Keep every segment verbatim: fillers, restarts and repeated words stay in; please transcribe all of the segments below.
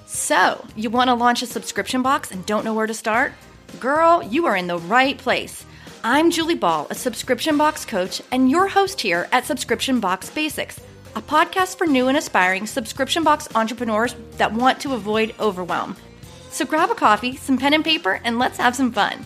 So, you want to launch a subscription box and don't know where to start? Girl, you are in the right place. I'm Julie Ball, a subscription box coach and your host here at Subscription Box Basics, a podcast for new and aspiring subscription box entrepreneurs that want to avoid overwhelm. So grab a coffee, some pen and paper, and let's have some fun.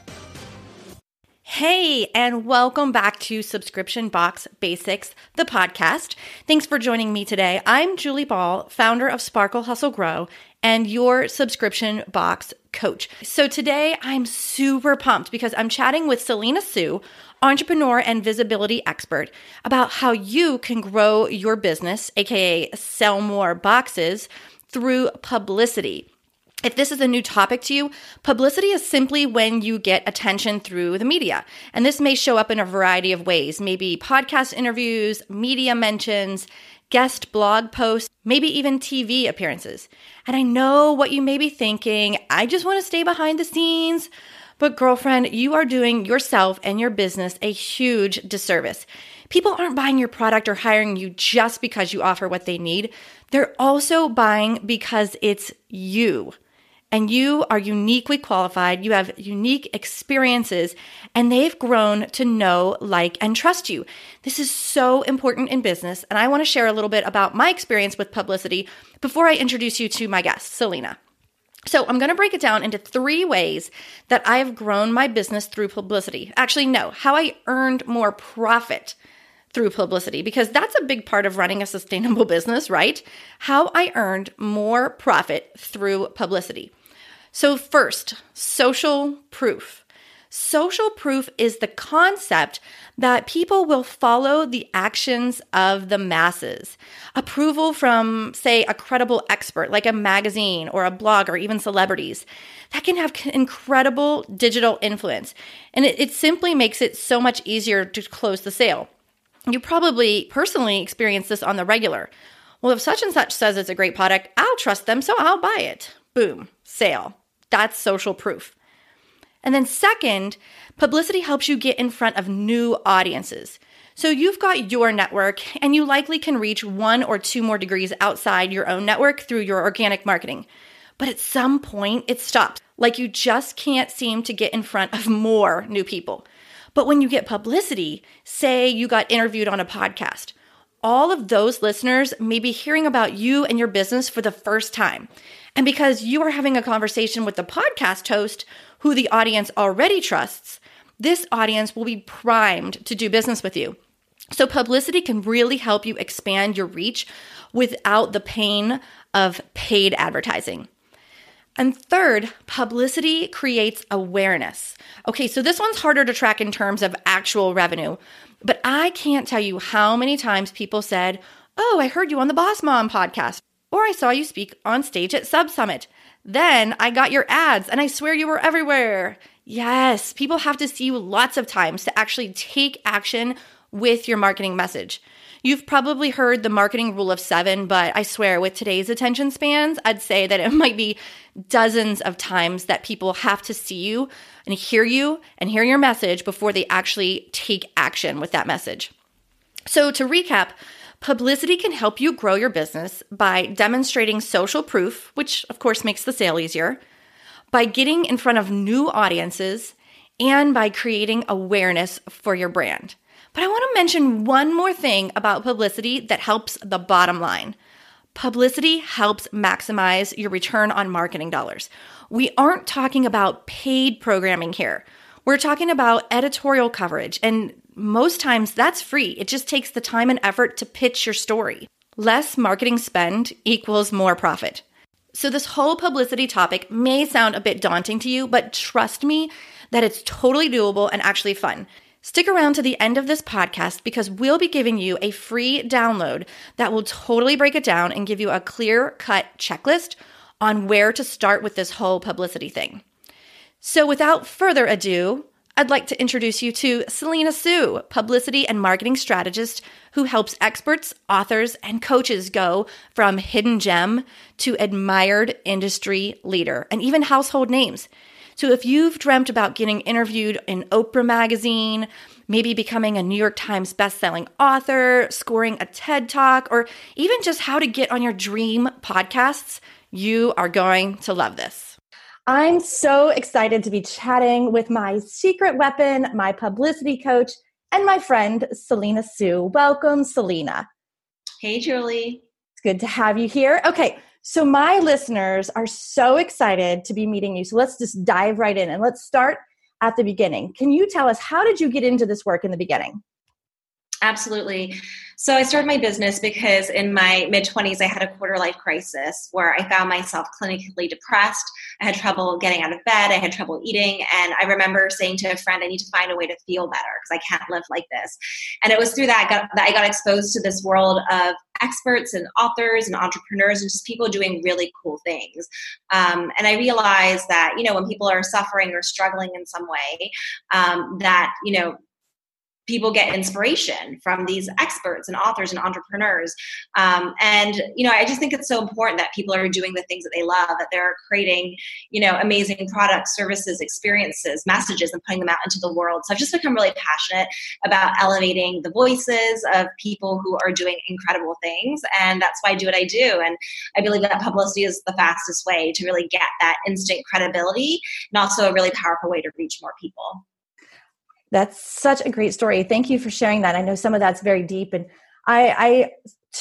Hey, and welcome back to Subscription Box Basics, the podcast. Thanks for joining me today. I'm Julie Ball, founder of Sparkle Hustle Grow, and your subscription box coach. So today I'm super pumped because I'm chatting with Selena Soo, entrepreneur and visibility expert, about how you can grow your business, aka sell more boxes, through publicity. If this is a new topic to you, publicity is simply when you get attention through the media. And this may show up in a variety of ways, maybe podcast interviews, media mentions, guest blog posts, maybe even T V appearances. And I know what you may be thinking, I just want to stay behind the scenes. But girlfriend, you are doing yourself and your business a huge disservice. People aren't buying your product or hiring you just because you offer what they need. They're also buying because it's you. And you are uniquely qualified, you have unique experiences, and they've grown to know, like, and trust you. This is so important in business, and I want to share a little bit about my experience with publicity before I introduce you to my guest, Selena. So I'm going to break it down into three ways that I've grown my business through publicity. Actually, no, how I earned more profit through publicity, because that's a big part of running a sustainable business, right? How I earned more profit through publicity. So first, social proof. Social proof is the concept that people will follow the actions of the masses. Approval from, say, a credible expert like a magazine or a blog or even celebrities. That can have incredible digital influence. And it, it simply makes it so much easier to close the sale. You probably personally experience this on the regular. Well, if such and such says it's a great product, I'll trust them, so I'll buy it. Boom, sale. That's social proof. And then second, publicity helps you get in front of new audiences. So you've got your network, and you likely can reach one or two more degrees outside your own network through your organic marketing. But at some point, it stops. Like you just can't seem to get in front of more new people. But when you get publicity, say you got interviewed on a podcast, all of those listeners may be hearing about you and your business for the first time. And because you are having a conversation with the podcast host who the audience already trusts, this audience will be primed to do business with you. So publicity can really help you expand your reach without the pain of paid advertising. And third, publicity creates awareness. Okay, so this one's harder to track in terms of actual revenue, but I can't tell you how many times people said, "Oh, I heard you on the Boss Mom podcast," or "I saw you speak on stage at Sub Summit. Then I got your ads and I swear you were everywhere." Yes, people have to see you lots of times to actually take action with your marketing message. You've probably heard the marketing rule of seven, but I swear with today's attention spans, I'd say that it might be dozens of times that people have to see you and hear you and hear your message before they actually take action with that message. So to recap, publicity can help you grow your business by demonstrating social proof, which of course makes the sale easier, by getting in front of new audiences, and by creating awareness for your brand. But I want to mention one more thing about publicity that helps the bottom line. Publicity helps maximize your return on marketing dollars. We aren't talking about paid programming here. We're talking about editorial coverage, and most times that's free. It just takes the time and effort to pitch your story. Less marketing spend equals more profit. So this whole publicity topic may sound a bit daunting to you, but trust me that it's totally doable and actually fun. Stick around to the end of this podcast because we'll be giving you a free download that will totally break it down and give you a clear-cut checklist on where to start with this whole publicity thing. So without further ado, I'd like to introduce you to Selena Soo, publicity and marketing strategist who helps experts, authors, and coaches go from hidden gem to admired industry leader and even household names. So if you've dreamt about getting interviewed in Oprah magazine, maybe becoming a New York Times bestselling author, scoring a TED Talk, or even just how to get on your dream podcasts, you are going to love this. I'm so excited to be chatting with my secret weapon, my publicity coach, and my friend, Selena Soo. Welcome, Selena. Hey, Julie. It's good to have you here. Okay, so my listeners are so excited to be meeting you. So let's just dive right in and let's start at the beginning. Can you tell us, how did you get into this work in the beginning? Absolutely. So I started my business because in my mid-twenties, I had a quarter-life crisis where I found myself clinically depressed. I had trouble getting out of bed. I had trouble eating. And I remember saying to a friend, I need to find a way to feel better because I can't live like this. And it was through that, got, that I got exposed to this world of experts and authors and entrepreneurs and just people doing really cool things. Um, and I realized that, you know, when people are suffering or struggling in some way, um, that, you know, people get inspiration from these experts and authors and entrepreneurs. Um, and, you know, I just think it's so important that people are doing the things that they love, that they're creating, you know, amazing products, services, experiences, messages, and putting them out into the world. So I've just become really passionate about elevating the voices of people who are doing incredible things. And that's why I do what I do. And I believe that publicity is the fastest way to really get that instant credibility and also a really powerful way to reach more people. That's such a great story. Thank you for sharing that. I know some of that's very deep. And I, I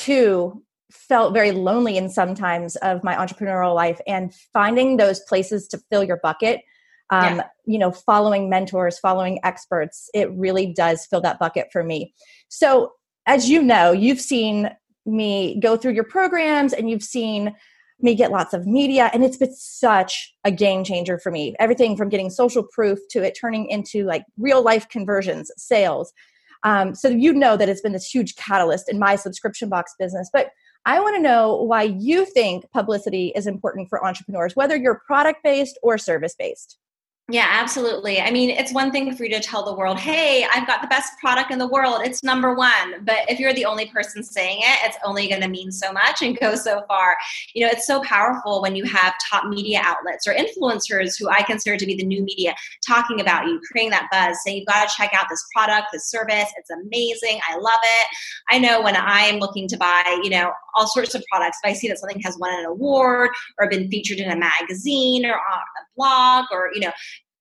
too felt very lonely in some times of my entrepreneurial life, and finding those places to fill your bucket, um, yeah. you know, following mentors, following experts, it really does fill that bucket for me. So as you know, you've seen me go through your programs and you've seen me get lots of media, and it's been such a game changer for me. Everything from getting social proof to it turning into like real life conversions, sales. Um, so you know that it's been this huge catalyst in my subscription box business. But I want to know why you think publicity is important for entrepreneurs, whether you're product-based or service-based. Yeah, absolutely. I mean, it's one thing for you to tell the world, hey, I've got the best product in the world. It's number one. But if you're the only person saying it, it's only going to mean so much and go so far. You know, it's so powerful when you have top media outlets or influencers who I consider to be the new media talking about you, creating that buzz, saying you've got to check out this product, this service. It's amazing. I love it. I know when I'm looking to buy, you know, all sorts of products, if I see that something has won an award or been featured in a magazine or on a blog or, you know,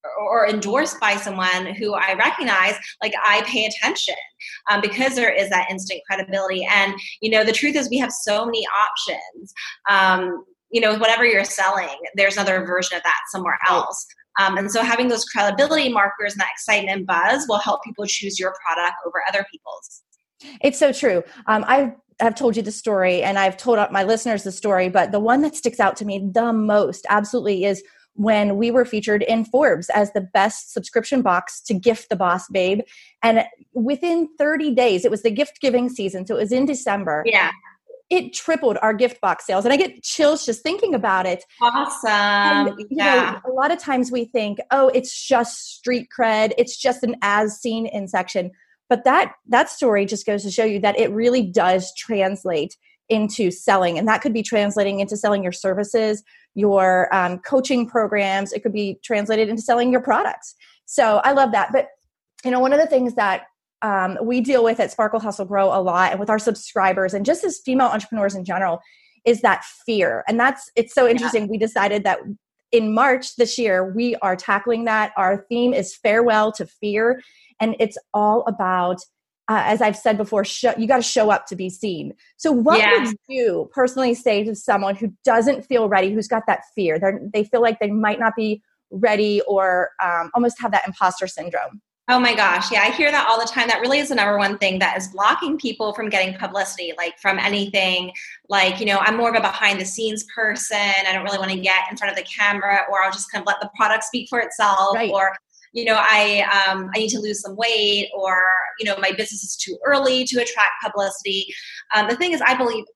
or endorsed by someone who I recognize, like I pay attention um, because there is that instant credibility. And, you know, the truth is we have so many options. Um, you know, whatever you're selling, there's another version of that somewhere else. Um, and so having those credibility markers and that excitement buzz will help people choose your product over other people's. It's so true. Um, I've I've told you the story and I've told my listeners the story, but the one that sticks out to me the most absolutely is when we were featured in Forbes as the best subscription box to gift the boss babe. And within thirty days, it was the gift giving season. So it was in December. Yeah. It tripled our gift box sales. And I get chills just thinking about it. Awesome. And, you yeah. know, a lot of times we think, oh, it's just street cred. It's just an as seen in section. But that that story just goes to show you that it really does translate into selling. And that could be translating into selling your services, your um, coaching programs. It could be translated into selling your products. So I love that. But, you know, one of the things that um, we deal with at Sparkle Hustle Grow a lot and with our subscribers and just as female entrepreneurs in general is that fear. And that's, it's so interesting. Yeah. We decided that in March this year, we are tackling that. Our theme is farewell to fear. And it's all about Uh, as I've said before, show, you got to show up to be seen. So what yeah. would you personally say to someone who doesn't feel ready, who's got that fear? They're, they feel like they might not be ready or um, almost have that imposter syndrome? Oh my gosh. Yeah, I hear that all the time. That really is the number one thing that is blocking people from getting publicity, like from anything. Like, you know, I'm more of a behind the scenes person. I don't really want to get in front of the camera, or I'll just kind of let the product speak for itself. Right. Or you know, I um, I need to lose some weight, or, you know, my business is too early to attract publicity. Um, the thing is, I believe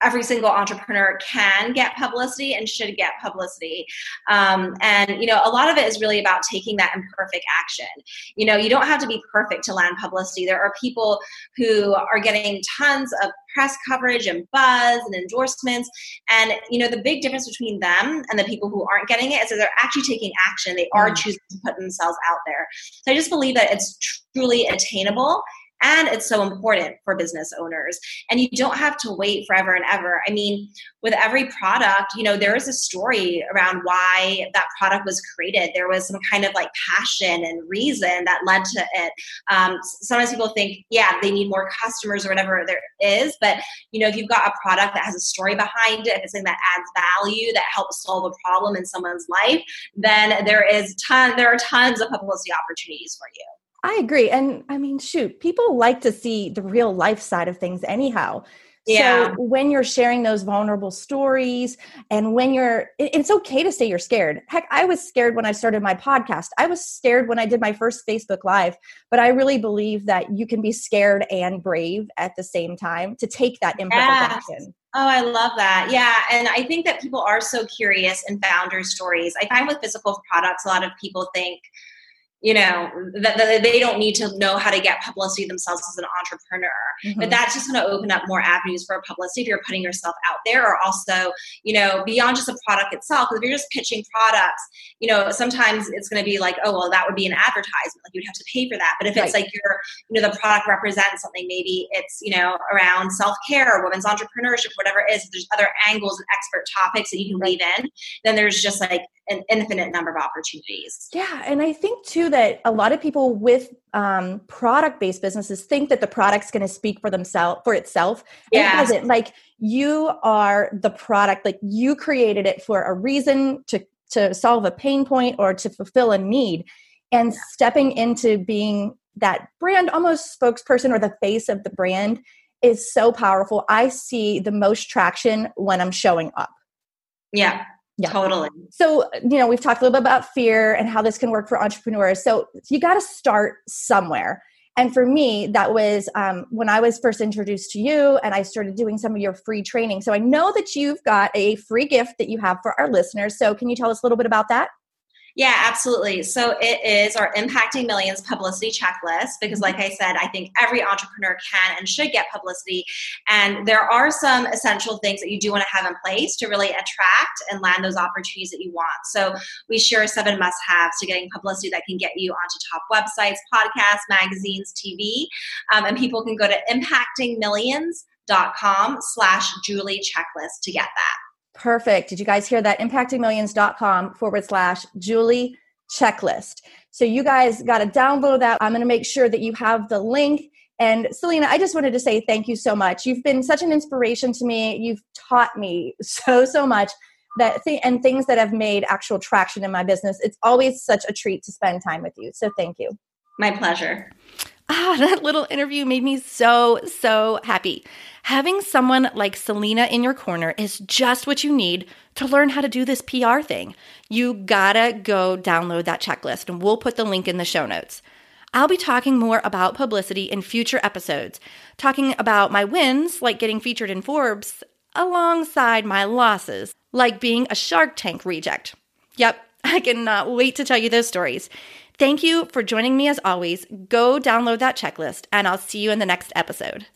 every single entrepreneur can get publicity and should get publicity. Um, and, you know, a lot of it is really about taking that imperfect action. You know, you don't have to be perfect to land publicity. There are people who are getting tons of press coverage and buzz and endorsements. And, you know, the big difference between them and the people who aren't getting it is that they're actually taking action. They are choosing to put themselves out there. So I just believe that it's truly attainable. And it's so important for business owners. And you don't have to wait forever and ever. I mean, with every product, you know, there is a story around why that product was created. There was some kind of like passion and reason that led to it. Um, sometimes people think, yeah, they need more customers or whatever there is. But, you know, if you've got a product that has a story behind it, if it's something that adds value, that helps solve a problem in someone's life, then there is ton, there are tons of publicity opportunities for you. I agree. And I mean, shoot, people like to see the real life side of things anyhow. Yeah. So when you're sharing those vulnerable stories and when you're, it's okay to say you're scared. Heck, I was scared when I started my podcast. I was scared when I did my first Facebook Live, but I really believe that you can be scared and brave at the same time to take that imperfect yes. action. Oh, I love that. Yeah. And I think that people are so curious in founder stories. I find with physical products, a lot of people think, you know, that, that they don't need to know how to get publicity themselves as an entrepreneur. Mm-hmm. But that's just going to open up more avenues for publicity if you're putting yourself out there, or also, you know, beyond just a product itself. Because if you're just pitching products, you know, sometimes it's going to be like, oh, well, that would be an advertisement. Like you'd have to pay for that. But if it's right. like you're, you know, the product represents something, maybe it's, you know, around self-care, women's entrepreneurship, whatever it is, if there's other angles and expert topics that you can right. weave in, then there's just like an infinite number of opportunities. Yeah. And I think too that a lot of people with um, product-based businesses think that the product's going to speak for themselves, for itself. And yeah. it doesn't. Like you are the product, like you created it for a reason to, to solve a pain point or to fulfill a need. And yeah. stepping into being that brand almost spokesperson or the face of the brand is so powerful. I see the most traction when I'm showing up. Yeah. Yeah, totally. So, you know, we've talked a little bit about fear and how this can work for entrepreneurs. So you got to start somewhere. And for me, that was um, when I was first introduced to you and I started doing some of your free training. So I know that you've got a free gift that you have for our listeners. So can you tell us a little bit about that? Yeah, absolutely. So it is our Impacting Millions publicity checklist because like I said, I think every entrepreneur can and should get publicity. And there are some essential things that you do want to have in place to really attract and land those opportunities that you want. So we share seven must-haves to getting publicity that can get you onto top websites, podcasts, magazines, T V. Um, and people can go to impactingmillions.com slash Julie checklist to get that. Perfect. Did you guys hear that? impactingmillions.com forward slash Julie checklist. So you guys got to download that. I'm going to make sure that you have the link. And Selena, I just wanted to say thank you so much. You've been such an inspiration to me. You've taught me so, so much that th- and things that have made actual traction in my business. It's always such a treat to spend time with you. So thank you. My pleasure. Ah, that little interview made me so, so happy. Having someone like Selena in your corner is just what you need to learn how to do this P R thing. You gotta go download that checklist, and we'll put the link in the show notes. I'll be talking more about publicity in future episodes, talking about my wins, like getting featured in Forbes, alongside my losses, like being a Shark Tank reject. Yep, I cannot wait to tell you those stories. Thank you for joining me as always. Go download that checklist, and I'll see you in the next episode.